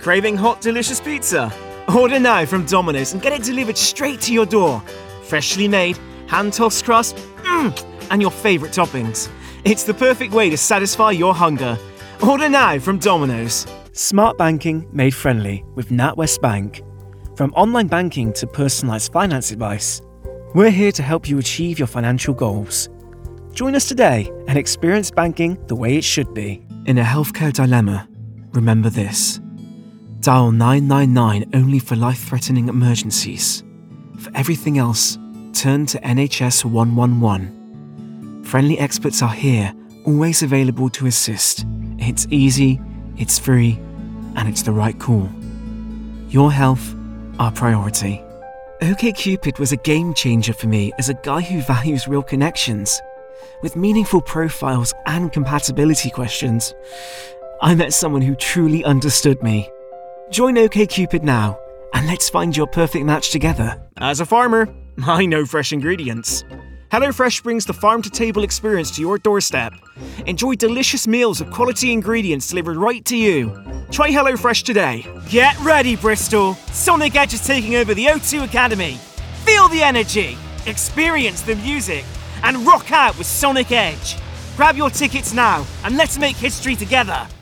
Craving hot, delicious pizza? Order now from Domino's and get it delivered straight to your door. Freshly made, hand-tossed crust, and your favourite toppings. It's the perfect way to satisfy your hunger. Order now from Domino's. Smart banking made friendly with NatWest Bank. From online banking to personalised finance advice, we're here to help you achieve your financial goals. Join us today and experience banking the way it should be. In a healthcare dilemma, remember this. Dial 999 only for life-threatening emergencies. For everything else, turn to NHS 111. Friendly experts are here, always available to assist. It's easy, it's free, and it's the right call. Your health, our priority. OkCupid was a game changer for me as a guy who values real connections. With meaningful profiles and compatibility questions, I met someone who truly understood me. Join OkCupid now, and let's find your perfect match together. As a farmer, I know fresh ingredients. HelloFresh brings the farm-to-table experience to your doorstep. Enjoy delicious meals with quality ingredients delivered right to you. Try HelloFresh today. Get ready, Bristol! Sonic Edge is taking over the O2 Academy. Feel the energy, experience the music, and rock out with Sonic Edge. Grab your tickets now, and let's make history together.